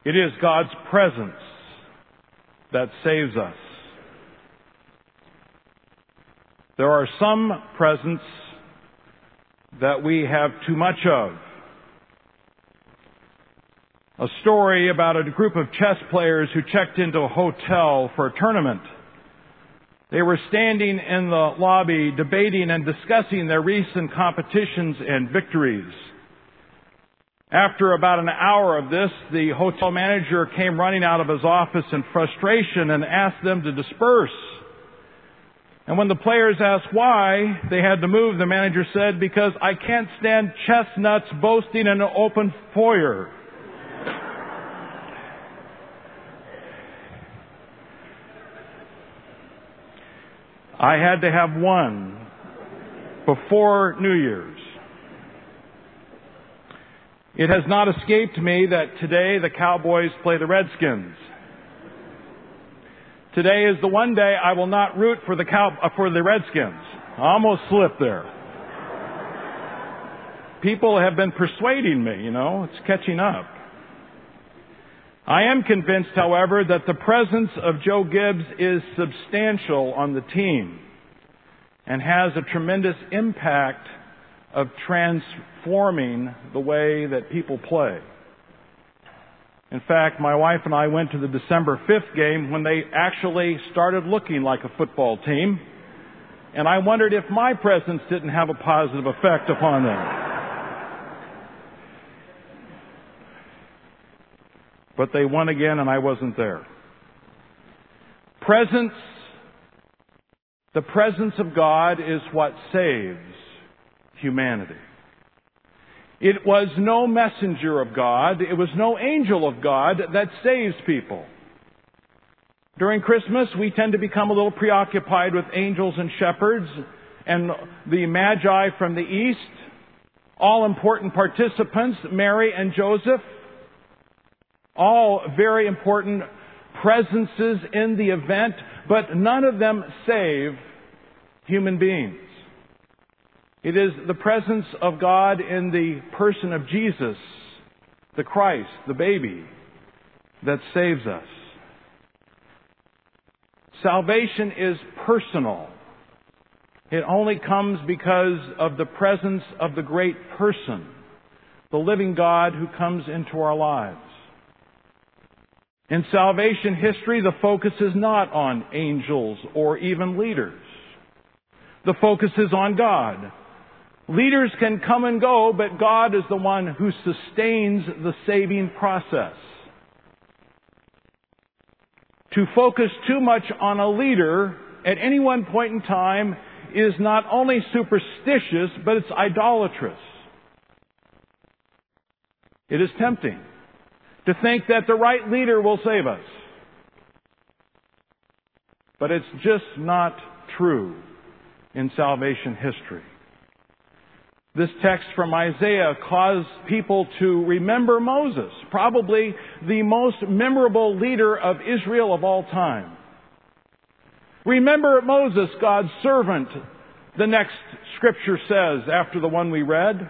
It is God's presence that saves us. There are some presents that we have too much of. A story about a group of chess players who checked into a hotel for a tournament. They were standing in the lobby debating and discussing their recent competitions and victories. After about an hour of this, the hotel manager came running out of his office in frustration and asked them to disperse. And when the players asked why they had to move, the manager said, "Because I can't stand chestnuts boasting in an open foyer." I had to have one before New Year's. It has not escaped me that today the Cowboys play the Redskins. Today is the one day I will not root for the Redskins. I almost slipped there. People have been persuading me, it's catching up. I am convinced, however, that the presence of Joe Gibbs is substantial on the team and has a tremendous impact of transforming the way that people play. In fact, my wife and I went to the December 5th game when they actually started looking like a football team, and I wondered if my presence didn't have a positive effect upon them. But they won again, and I wasn't there. The presence of God is what saves humanity. It was no messenger of God, it was no angel of God that saves people. During Christmas, we tend to become a little preoccupied with angels and shepherds and the Magi from the east, all important participants, Mary and Joseph, all very important presences in the event, but none of them save human beings. It is the presence of God in the person of Jesus, the Christ, the baby, that saves us. Salvation is personal. It only comes because of the presence of the great person, the living God who comes into our lives. In salvation history, the focus is not on angels or even leaders. The focus is on God. Leaders can come and go, but God is the one who sustains the saving process. To focus too much on a leader at any one point in time is not only superstitious, but it's idolatrous. It is tempting to think that the right leader will save us. But it's just not true in salvation history. This text from Isaiah caused people to remember Moses, probably the most memorable leader of Israel of all time. Remember Moses, God's servant, the next scripture says after the one we read.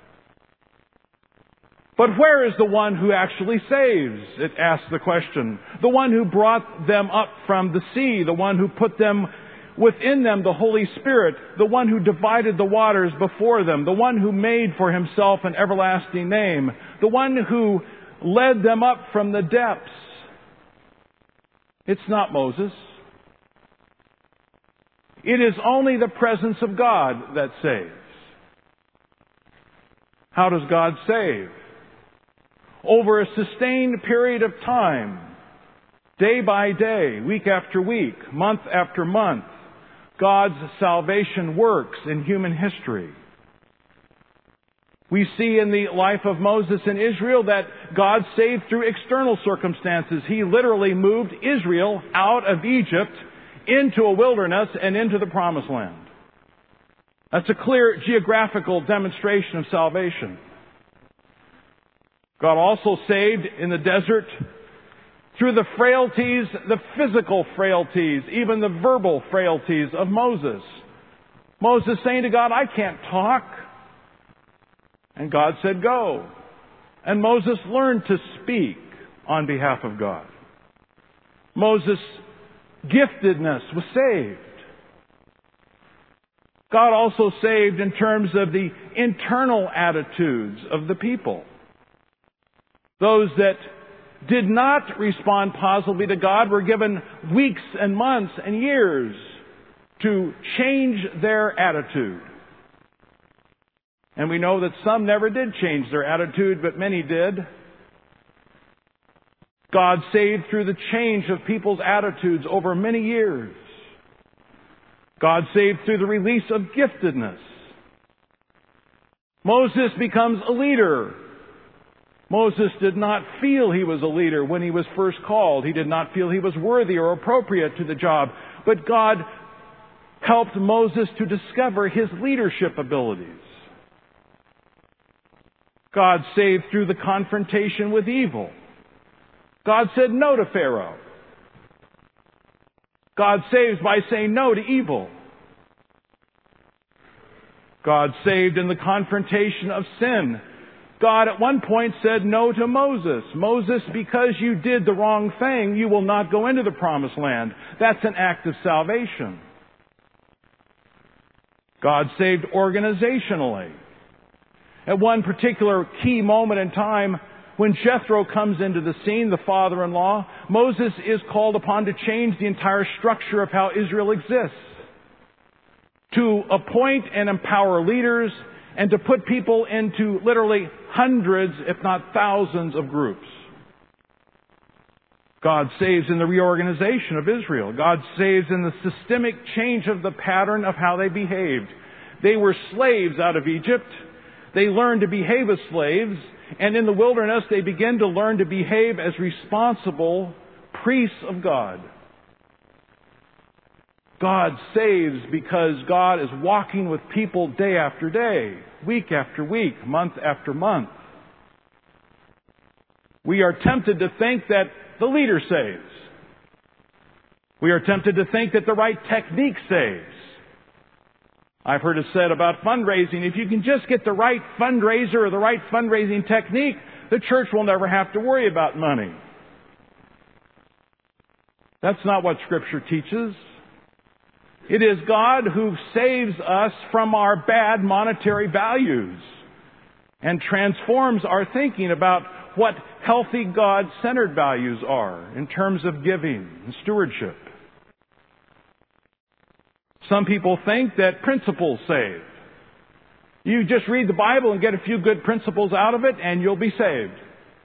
But where is the one who actually saves? It asks the question. The one who brought them up from the sea, the one who put them within them the Holy Spirit, the one who divided the waters before them, the one who made for himself an everlasting name, the one who led them up from the depths. It's not Moses. It is only the presence of God that saves. How does God save? Over a sustained period of time, day by day, week after week, month after month, God's salvation works in human history. We see in the life of Moses and Israel that God saved through external circumstances. He literally moved Israel out of Egypt into a wilderness and into the Promised Land. That's a clear geographical demonstration of salvation. God also saved in the desert through the frailties, the physical frailties, even the verbal frailties of Moses. Moses saying to God, I can't talk. And God said, go. And Moses learned to speak on behalf of God. Moses' giftedness was saved. God also saved in terms of the internal attitudes of the people. Those that did not respond positively to God were given weeks and months and years to change their attitude. And we know that some never did change their attitude, but many did. God saved through the change of people's attitudes over many years. God saved through the release of giftedness. Moses becomes a leader. Moses did not feel he was a leader when he was first called. He did not feel he was worthy or appropriate to the job. But God helped Moses to discover his leadership abilities. God saved through the confrontation with evil. God said no to Pharaoh. God saves by saying no to evil. God saved in the confrontation of sin. God at one point said no to Moses. Moses, because you did the wrong thing, you will not go into the promised land. That's an act of salvation. God saved organizationally. At one particular key moment in time, when Jethro comes into the scene, the father-in-law, Moses is called upon to change the entire structure of how Israel exists, to appoint and empower leaders, and to put people into literally hundreds, if not thousands, of groups. God saves in the reorganization of Israel. God saves in the systemic change of the pattern of how they behaved. They were slaves out of Egypt. They learned to behave as slaves. And in the wilderness, they begin to learn to behave as responsible priests of God. God saves because God is walking with people day after day, week after week, month after month. We are tempted to think that the leader saves. We are tempted to think that the right technique saves. I've heard it said about fundraising, if you can just get the right fundraiser or the right fundraising technique, the church will never have to worry about money. That's not what Scripture teaches. It is God who saves us from our bad monetary values and transforms our thinking about what healthy God-centered values are in terms of giving and stewardship. Some people think that principles save. You just read the Bible and get a few good principles out of it and you'll be saved.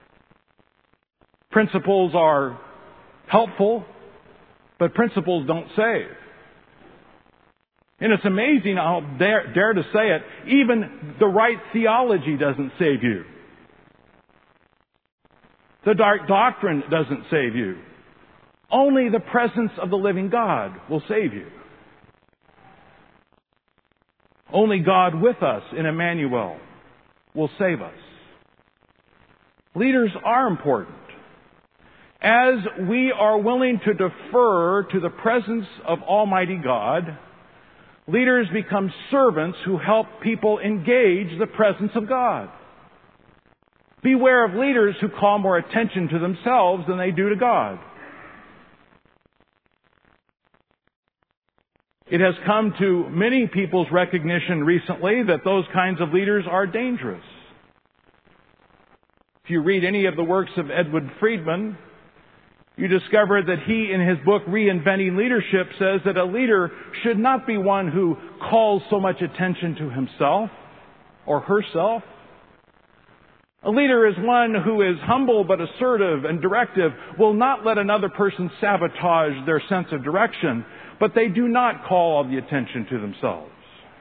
Principles are helpful, but principles don't save. And it's amazing, I'll dare to say it, even the right theology doesn't save you. The dark doctrine doesn't save you. Only the presence of the living God will save you. Only God with us in Emmanuel will save us. Leaders are important. As we are willing to defer to the presence of Almighty God, leaders become servants who help people engage the presence of God. Beware of leaders who call more attention to themselves than they do to God. It has come to many people's recognition recently that those kinds of leaders are dangerous. If you read any of the works of Edward Friedman, you discover that he, in his book Reinventing Leadership, says that a leader should not be one who calls so much attention to himself or herself. A leader is one who is humble but assertive and directive, will not let another person sabotage their sense of direction, but they do not call all the attention to themselves.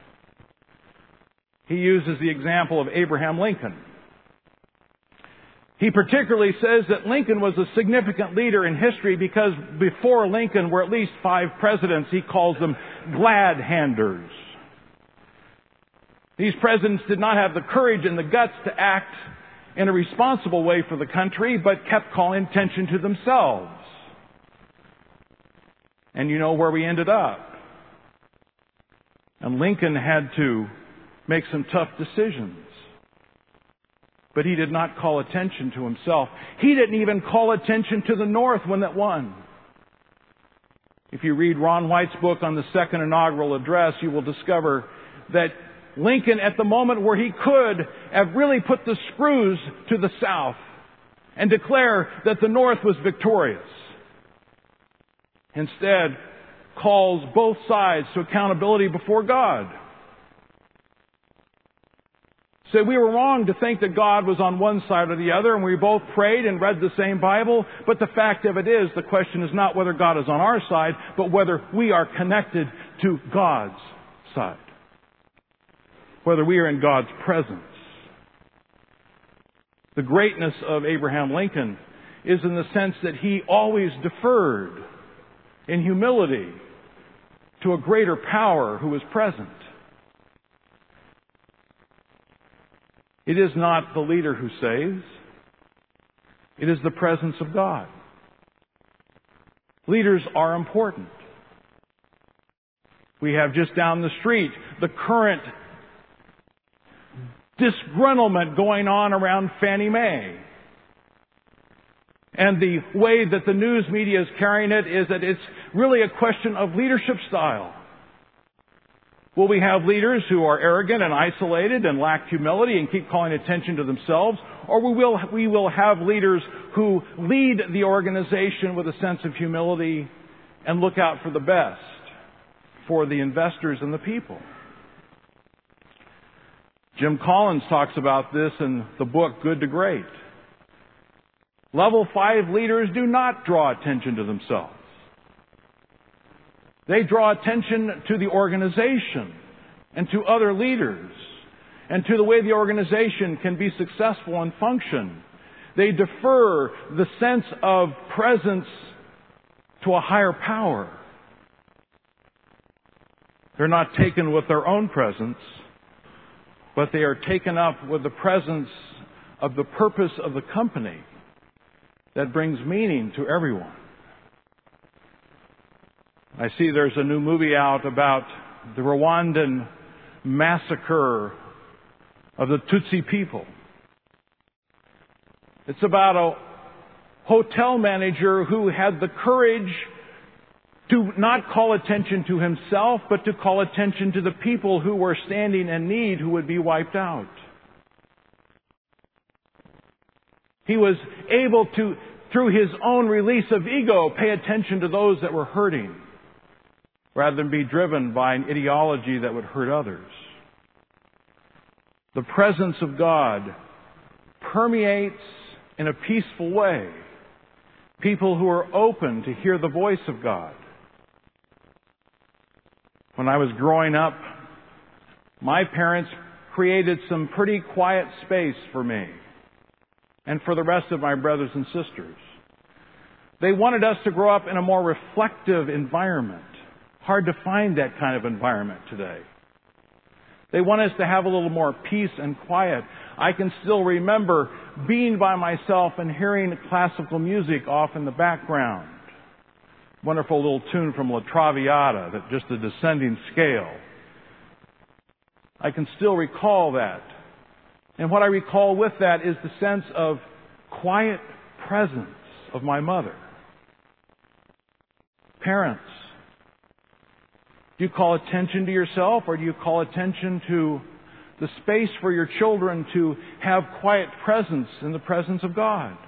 He uses the example of Abraham Lincoln. He particularly says that Lincoln was a significant leader in history because before Lincoln were at least 5 presidents. He calls them glad-handers. These presidents did not have the courage and the guts to act in a responsible way for the country, but kept calling attention to themselves. And you know where we ended up. And Lincoln had to make some tough decisions. But he did not call attention to himself. He didn't even call attention to the North when it won. If you read Ron White's book on the second inaugural address, you will discover that Lincoln, at the moment where he could have really put the screws to the South and declare that the North was victorious, instead calls both sides to accountability before God. So we were wrong to think that God was on one side or the other, and we both prayed and read the same Bible. But the fact of it is, the question is not whether God is on our side, but whether we are connected to God's side. Whether we are in God's presence. The greatness of Abraham Lincoln is in the sense that he always deferred in humility to a greater power who was present. It is not the leader who saves. It is the presence of God. Leaders are important. We have just down the street the current disgruntlement going on around Fannie Mae. And the way that the news media is carrying it is that it's really a question of leadership style. Will we have leaders who are arrogant and isolated and lack humility and keep calling attention to themselves? Or we will have leaders who lead the organization with a sense of humility and look out for the best for the investors and the people? Jim Collins talks about this in the book Good to Great. Level 5 leaders do not draw attention to themselves. They draw attention to the organization and to other leaders and to the way the organization can be successful and function. They defer the sense of presence to a higher power. They're not taken with their own presence, but they are taken up with the presence of the purpose of the company that brings meaning to everyone. I see there's a new movie out about the Rwandan massacre of the Tutsi people. It's about a hotel manager who had the courage to not call attention to himself, but to call attention to the people who were standing in need, who would be wiped out. He was able to, through his own release of ego, pay attention to those that were hurting, rather than be driven by an ideology that would hurt others. The presence of God permeates in a peaceful way people who are open to hear the voice of God. When I was growing up, my parents created some pretty quiet space for me and for the rest of my brothers and sisters. They wanted us to grow up in a more reflective environment. Hard to find that kind of environment today. They want us to have a little more peace and quiet. I can still remember being by myself and hearing classical music off in the background. Wonderful little tune from La Traviata, that just a descending scale. I can still recall that. And what I recall with that is the sense of quiet presence of my mother. Parents, do you call attention to yourself, or do you call attention to the space for your children to have quiet presence in the presence of God?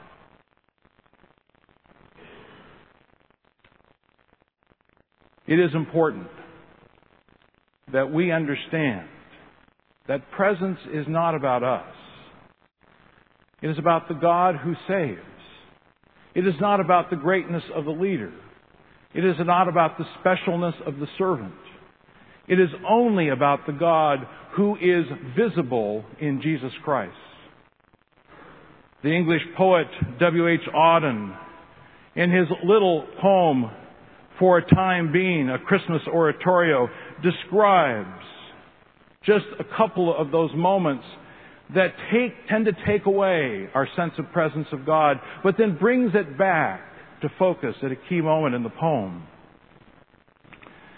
It is important that we understand that presence is not about us. It is about the God who saves. It is not about the greatness of the leader. It is not about the specialness of the servant. It is only about the God who is visible in Jesus Christ. The English poet W.H. Auden, in his little poem, For a Time Being, a Christmas oratorio, describes just a couple of those moments that tend to take away our sense of presence of God, but then brings it back to focus at a key moment in the poem.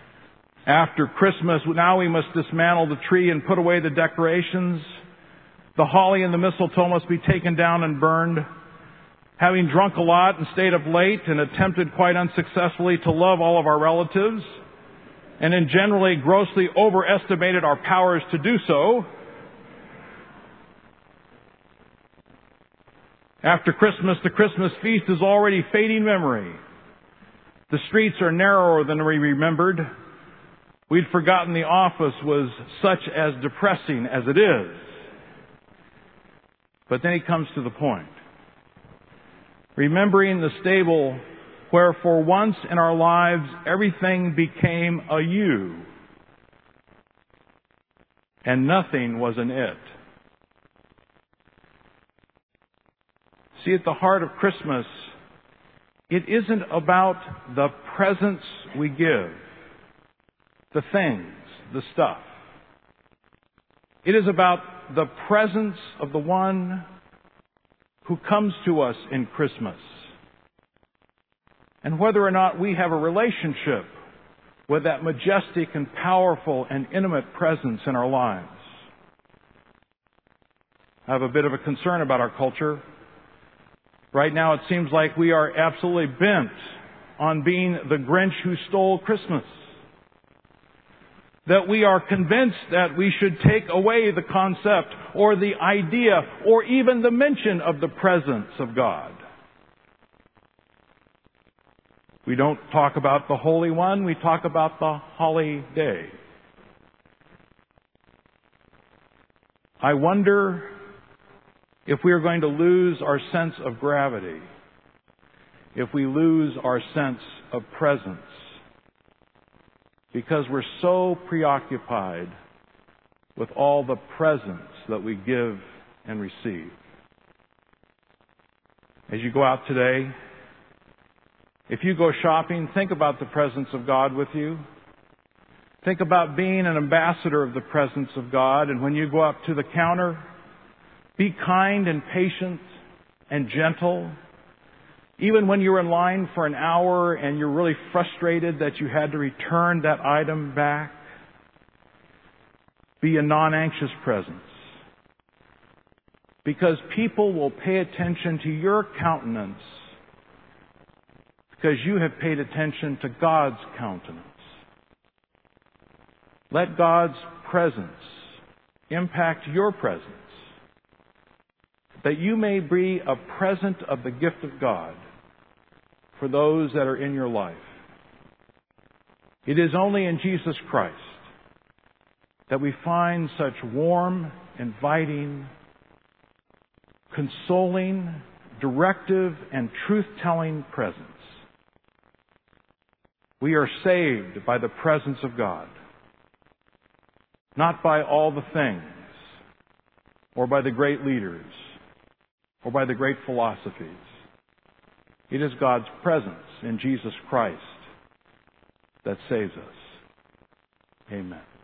After Christmas, now we must dismantle the tree and put away the decorations. The holly and the mistletoe must be taken down and burned. Having drunk a lot and stayed up late and attempted quite unsuccessfully to love all of our relatives, and in generally grossly overestimated our powers to do so, after Christmas, the Christmas feast is already fading memory. The streets are narrower than we remembered. We'd forgotten the office was such as depressing as it is. But then he comes to the point. Remembering the stable where for once in our lives everything became a you and nothing was an it. See, at the heart of Christmas, it isn't about the presents we give, the things, the stuff. It is about the presence of the one who comes to us in Christmas. And whether or not we have a relationship with that majestic and powerful and intimate presence in our lives. I have a bit of a concern about our culture. Right now it seems like we are absolutely bent on being the Grinch who stole Christmas. That we are convinced that we should take away the concept or the idea or even the mention of the presence of God. We don't talk about the Holy One, we talk about the Holly Day. I wonder if we are going to lose our sense of gravity, if we lose our sense of presence, because we're so preoccupied with all the presents that we give and receive. As you go out today, if you go shopping, think about the presence of God with you. Think about being an ambassador of the presence of God. And when you go up to the counter, be kind and patient and gentle. Even when you're in line for an hour and you're really frustrated that you had to return that item back, be a non-anxious presence. Because people will pay attention to your countenance because you have paid attention to God's countenance. Let God's presence impact your presence, that you may be a present of the gift of God for those that are in your life. It is only in Jesus Christ that we find such warm, inviting, consoling, directive, and truth-telling presence. We are saved by the presence of God, not by all the things, or by the great leaders, or by the great philosophies. It is God's presence in Jesus Christ that saves us. Amen.